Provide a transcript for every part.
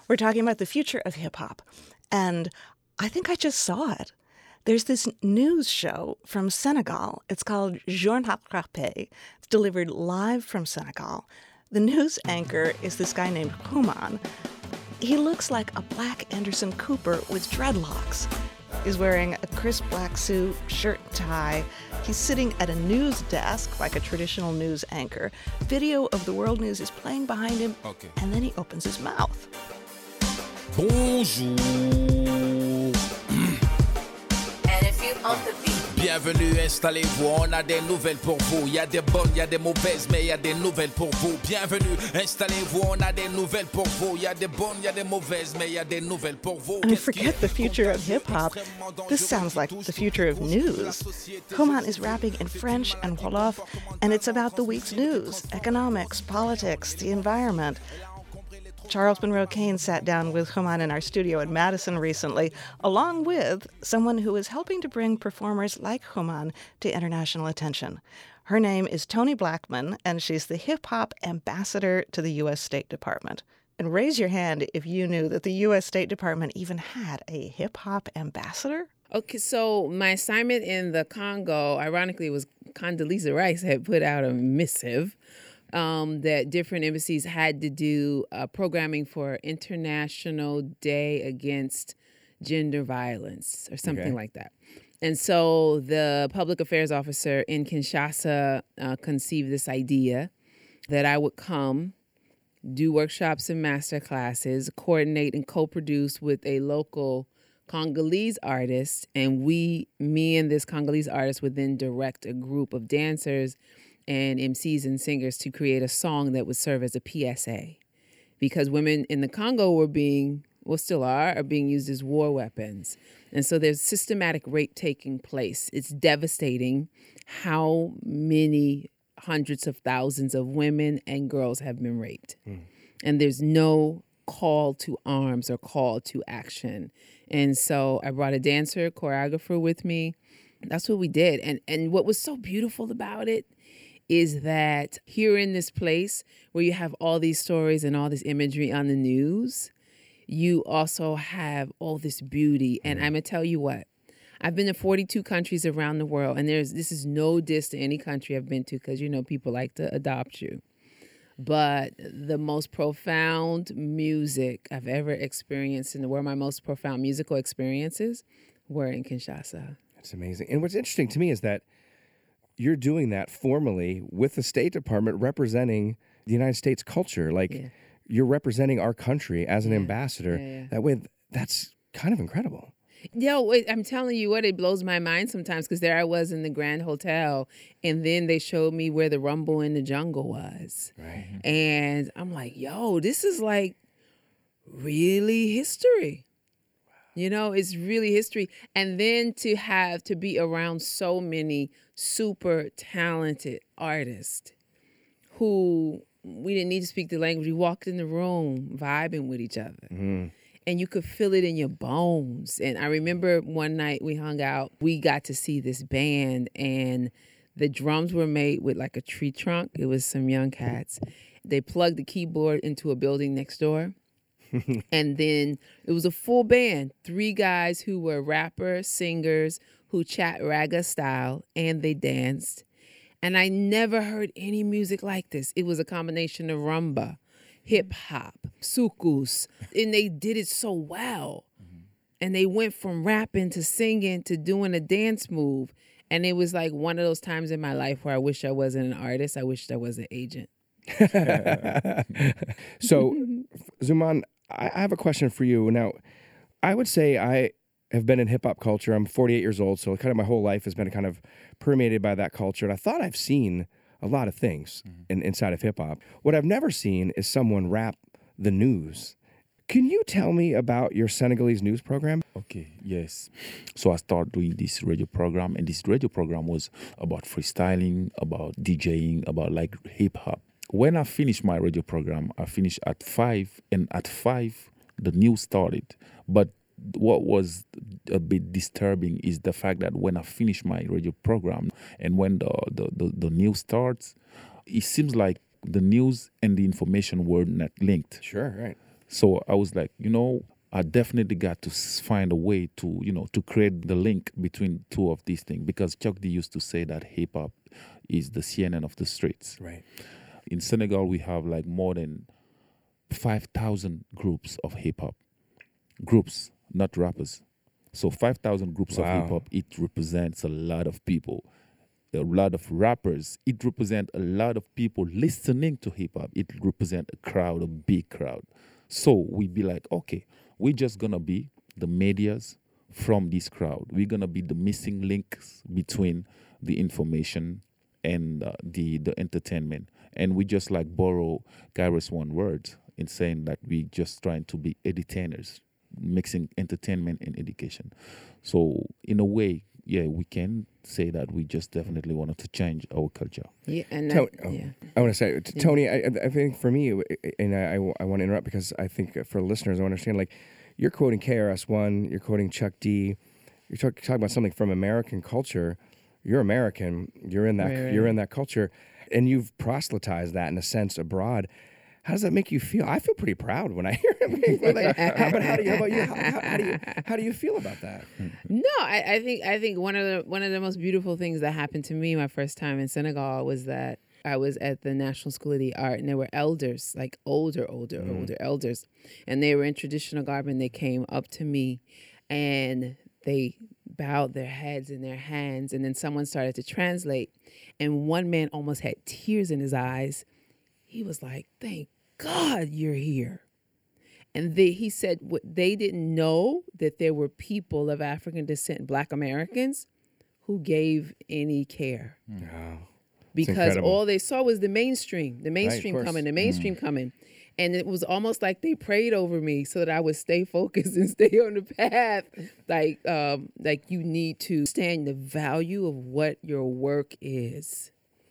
We're talking about the future of hip hop. And I think I just saw it. There's this news show from Senegal. It's called Journal Frappé. It's delivered live from Senegal. The news anchor is this guy named Human. He looks like a black Anderson Cooper with dreadlocks. He's wearing a crisp black suit, shirt and tie. He's sitting at a news desk like a traditional news anchor. Video of the world news is playing behind him, and then he opens his mouth. Bonjour. And if you on the beat. Bienvenue, installez-vous, on a des nouvelles pour vous. Il y a des bonnes, il y a des mauvaises, mais il y a des nouvelles pour vous. Bienvenue, installez-vous, on a des nouvelles pour vous. Il y a des bonnes, il y a des mauvaises, mais il y a des nouvelles pour vous. I mean, forget the future of hip-hop. This sounds like the future of news. Human is rapping in French and Wolof, and it's about the week's news, economics, politics, the environment. Charles Monroe Kane sat down with Human in our studio in Madison recently, along with someone who is helping to bring performers like Human to international attention. Her name is Toni Blackman, and she's the hip-hop ambassador to the U.S. State Department. And raise your hand if you knew that the U.S. State Department even had a hip-hop ambassador. Okay, so my assignment in the Congo, ironically, was Condoleezza Rice had put out a missive that different embassies had to do programming for International Day Against Gender Violence or something like that. And so the public affairs officer in Kinshasa conceived this idea that I would come, do workshops and master classes, coordinate and co-produce with a local Congolese artist, and me and this Congolese artist would then direct a group of dancers and MCs and singers to create a song that would serve as a PSA. Because women in the Congo were still are being used as war weapons. And so there's systematic rape taking place. It's devastating how many hundreds of thousands of women and girls have been raped. And there's no call to arms or call to action. And so I brought a dancer, choreographer with me. That's what we did. And what was so beautiful about it is that here in this place where you have all these stories and all this imagery on the news, you also have all this beauty. And I'm going to tell you what, I've been to 42 countries around the world, and this is no diss to any country I've been to because, people like to adopt you. But the most profound music I've ever experienced in the world, my most profound musical experiences were in Kinshasa. That's amazing. And what's interesting to me is that you're doing that formally with the State Department representing the United States culture. You're representing our country as an ambassador. That way, that's kind of incredible. I'm telling you what, it blows my mind sometimes because there I was in the Grand Hotel and then they showed me where the Rumble in the Jungle was. Right. And I'm like, this is like really history. It's really history. And then to be around so many super talented artists who we didn't need to speak the language. We walked in the room vibing with each other. Mm-hmm. And you could feel it in your bones. And I remember one night we hung out, we got to see this band and the drums were made with like a tree trunk. It was some young cats. They plugged the keyboard into a building next door. And then it was a full band, 3 guys who were rappers, singers, who chat raga style, and they danced. And I never heard any music like this. It was a combination of rumba, hip hop, soukous, and they did it so well. And they went from rapping to singing to doing a dance move. And it was like one of those times in my life where I wish I wasn't an artist. I wished I was an agent. So, Xuman, I have a question for you. Now, I would say I have been in hip-hop culture. I'm 48 years old, so kind of my whole life has been kind of permeated by that culture. And I thought I've seen a lot of things inside of hip-hop. What I've never seen is someone rap the news. Can you tell me about your Senegalese news program? Okay, yes. So I started doing this radio program, and this radio program was about freestyling, about DJing, about like hip-hop. When I finished my radio program, I finished at 5, and at 5, the news started. But what was a bit disturbing is the fact that when I finish my radio program and when the news starts, it seems like the news and the information were not linked. Sure, right. So I was like, I definitely got to find a way to, to create the link between two of these things, because Chuck D used to say that hip hop is the CNN of the streets. Right. In Senegal, we have like more than 5,000 groups of hip hop. Groups, not rappers. So 5,000 groups of hip hop, it represents a lot of people. A lot of rappers, it represents a lot of people listening to hip hop. It represents a crowd, a big crowd. So we be like, okay, we're just gonna be the medias from this crowd. We're gonna be the missing links between the information and the entertainment. And we just like borrow Kairos one word in saying that we just trying to be edutainers, mixing entertainment and education. So in a way, yeah, we can say that we just definitely wanted to change our culture. Yeah, and I want to say, Tony, I think for me, and I want to interrupt because I think for listeners, I understand, like, you're quoting KRS-One, you're quoting Chuck D, you're talking about something from American culture. You're American, you're in that, you're in that culture, and you've proselytized that in a sense abroad. How does that make you feel? I feel pretty proud when I hear it. But how about you? How do you feel about that? No, I think one of the most beautiful things that happened to me my first time in Senegal was that I was at the National School of the Art, and there were elders, like older elders, and they were in traditional garb, and they came up to me, and they bowed their heads in their hands, and then someone started to translate, and one man almost had tears in his eyes. He was like, "Thank God you're here." And he said they didn't know that there were people of African descent, Black Americans, who gave any care. Wow. Because all they saw was the mainstream coming. And it was almost like they prayed over me so that I would stay focused and stay on the path. Like you need to understand the value of what your work is.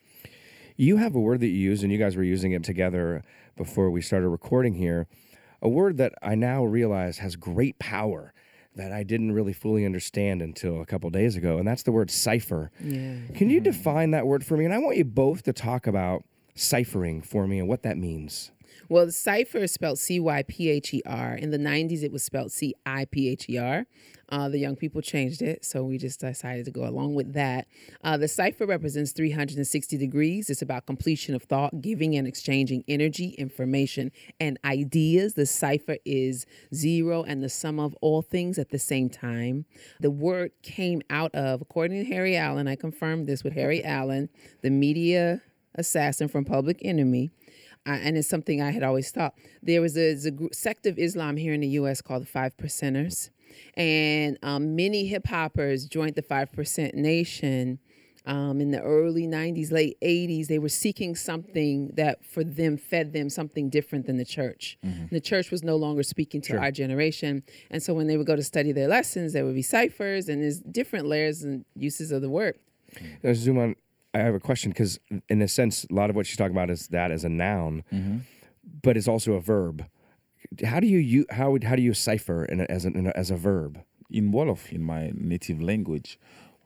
You have a word that you use, and you guys were using it together before we started recording here, a word that I now realize has great power that I didn't really fully understand until a couple days ago, and that's the word cipher. Yeah. Can you define that word for me? And I want you both to talk about ciphering for me and what that means. Well, the cipher is spelled C-Y-P-H-E-R. In the 90s, it was spelled C-I-P-H-E-R. The young people changed it, so we just decided to go along with that. The cipher represents 360 degrees. It's about completion of thought, giving and exchanging energy, information, and ideas. The cipher is zero and the sum of all things at the same time. The word came out of, according to Harry Allen, I confirmed this with Harry Allen, the media assassin from Public Enemy. And it's something I had always thought. There was a sect of Islam here in the U.S. called the Five Percenters. And many hip-hoppers joined the 5% Nation in the early 90s, late 80s. They were seeking something that for them fed them something different than the church. Mm-hmm. The church was no longer speaking to our generation. And so when they would go to study their lessons, there would be ciphers, and there's different layers and uses of the word. Now, Zuman, I have a question, because in a sense, a lot of what she's talking about is that as a noun, but it's also a verb. How do you cipher as a verb? In Wolof, in my native language,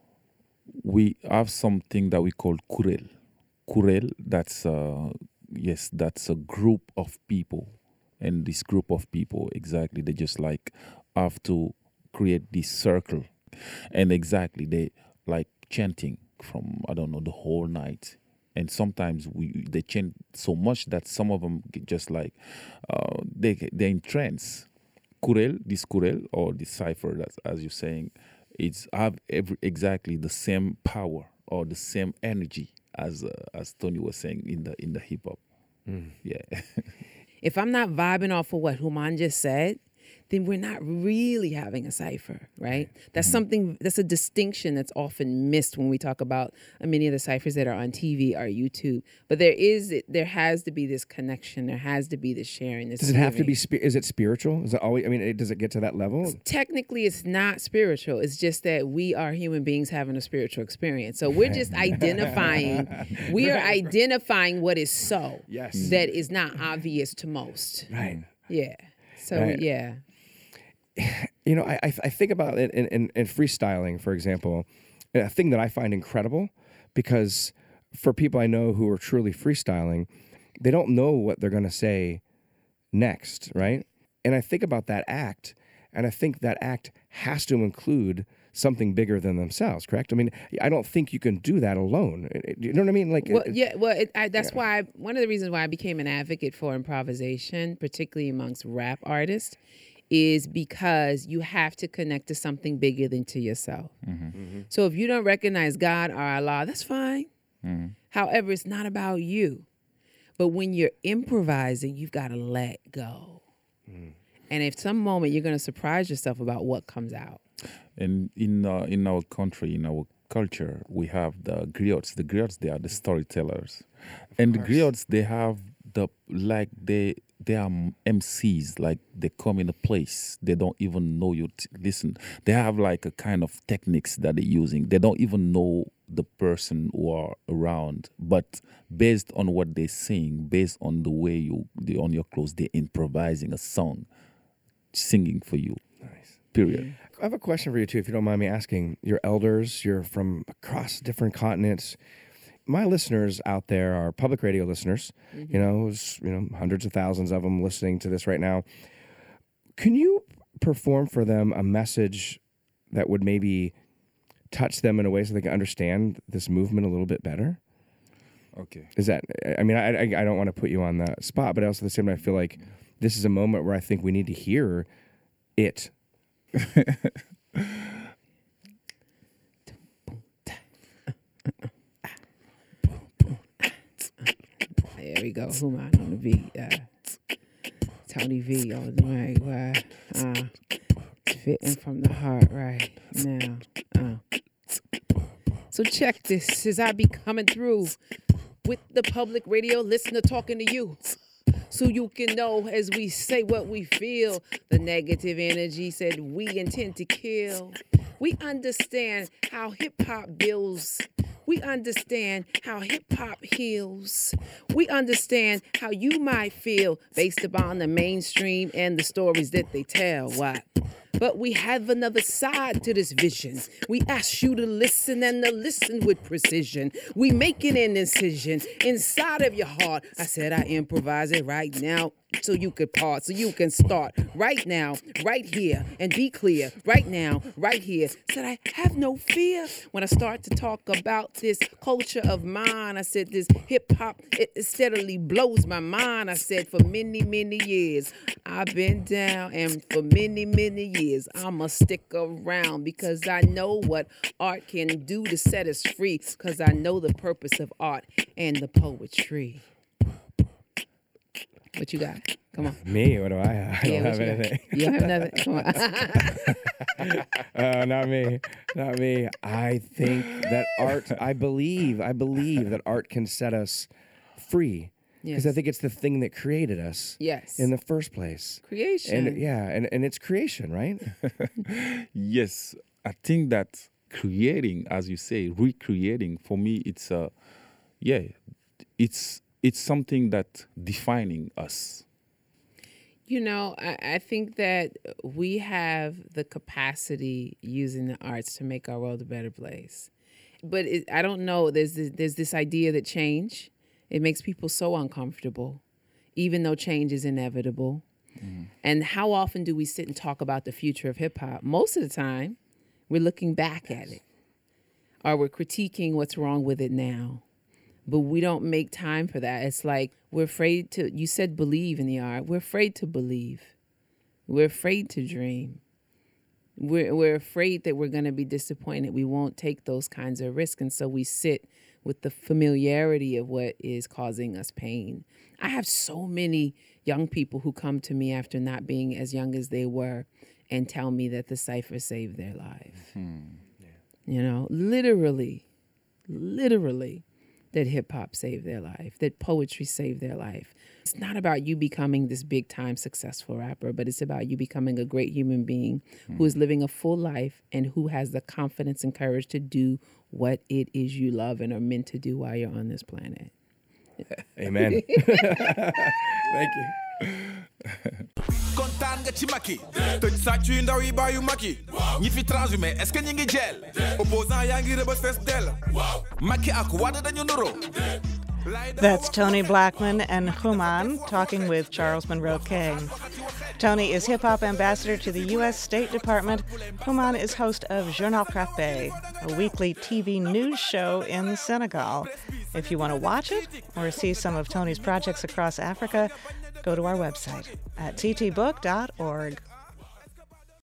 we have something that we call kurel. Kurel, that's a group of people, and this group of people, exactly, they just like have to create this circle, and exactly they like chanting from, I don't know, the whole night. And sometimes they chant so much that some of them get just like, they're in trance. This kurel or this cipher, that's, as you're saying, it's have exactly the same power or the same energy as Tony was saying in the hip hop. Yeah. If I'm not vibing off of what Human just said, then we're not really having a cipher, right? That's that's a distinction that's often missed when we talk about many of the ciphers that are on TV or YouTube. But there has to be this connection. There has to be this sharing. This does it have to be, is it spiritual? Is it always, does it get to that level? Technically, it's not spiritual. It's just that we are human beings having a spiritual experience. So we're just identifying, identifying what is so that is not obvious to most. Right. Yeah. So, yeah. I think about it in freestyling, for example, a thing that I find incredible, because for people I know who are truly freestyling, they don't know what they're going to say next, right? And I think about that act, and I think that act has to include something bigger than themselves, correct? I mean, I don't think you can do that alone. You know what I mean? Like, That's why one of the reasons why I became an advocate for improvisation, particularly amongst rap artists, is because you have to connect to something bigger than to yourself. So if you don't recognize God or Allah, that's fine. However, it's not about you. But when you're improvising, you've got to let go. And if some moment you're going to surprise yourself about what comes out. And in our country, in our culture, we have the griots. The griots, they are the storytellers. And the griots, they have they are MCs, like they come in a place, they don't even know you. Listen, they have like a kind of techniques that they're using. They don't even know the person who are around, but based on what they sing, based on the way on your clothes, they're improvising a song, singing for you. Nice. Period. I have a question for you too, if you don't mind me asking. You're elders, you're from across different continents. My listeners out there are public radio listeners. Hundreds of thousands of them listening to this right now. Can you perform for them a message that would maybe touch them in a way so they can understand this movement a little bit better? Okay. Is that? I mean, I don't want to put you on the spot, but also at the same time, I feel like this is a moment where I think we need to hear it. There we go. Human on the beat. Tony V on the mic. Fitting from the heart right now. So check this as I be coming through with the public radio listener talking to you. So you can know as we say what we feel. The negative energy said we intend to kill. We understand how hip-hop builds. We understand how hip-hop heals. We understand how you might feel based upon the mainstream and the stories that they tell. What? But we have another side to this vision. We ask you to listen and to listen with precision. We making an incision inside of your heart. I said I improvise it right now so you could pause, so you can start right now, right here, and be clear right now, right here. Said I have no fear when I start to talk about this culture of mine. I said this hip hop, it steadily blows my mind. I said for many, many years I've been down, and for many, many years I'ma stick around because I know what art can do to set us free, because I know the purpose of art and the poetry. What you got? Come on. Me? What do I have? I don't have anything. You don't have nothing? Come on. Not me. Not me. I think that art, I believe that art can set us free. Because I think it's the thing that created us in the first place. Creation. And it's creation, right? Yes. I think that creating, as you say, recreating, for me, it's something that defining us. You know, I think that we have the capacity using the arts to make our world a better place. But I don't know, there's this idea that change, it makes people so uncomfortable, even though change is inevitable. Mm-hmm. And how often do we sit and talk about the future of hip hop? Most of the time, we're looking back at it, or we're critiquing what's wrong with it now. But we don't make time for that. It's like we're afraid to, you said believe in the art. We're afraid to believe. We're afraid to dream. We're afraid that we're going to be disappointed. We won't take those kinds of risks. And so we sit with the familiarity of what is causing us pain. I have so many young people who come to me after not being as young as they were and tell me that the Cypher saved their life. Mm-hmm. Yeah. You know, literally. That hip-hop saved their life, that poetry saved their life. It's not about you becoming this big-time successful rapper, but it's about you becoming a great human being who is living a full life and who has the confidence and courage to do what it is you love and are meant to do while you're on this planet. Amen. Thank you. Kontaan nga ci Macky tëj sàcc yu ndaw yi bàyyu Macky ñi fi transhumé est-ce que ñi ngi jeel opposant yaa ngi rëbës fees dell Macky ak Wade dañu nuroo. That's Tony Blackman and Human talking with Charles Monroe King. Tony is hip-hop ambassador to the U.S. State Department. Human is host of Journal Frappé, a weekly TV news show in Senegal. If you want to watch it or see some of Tony's projects across Africa, go to our website at ttbook.org.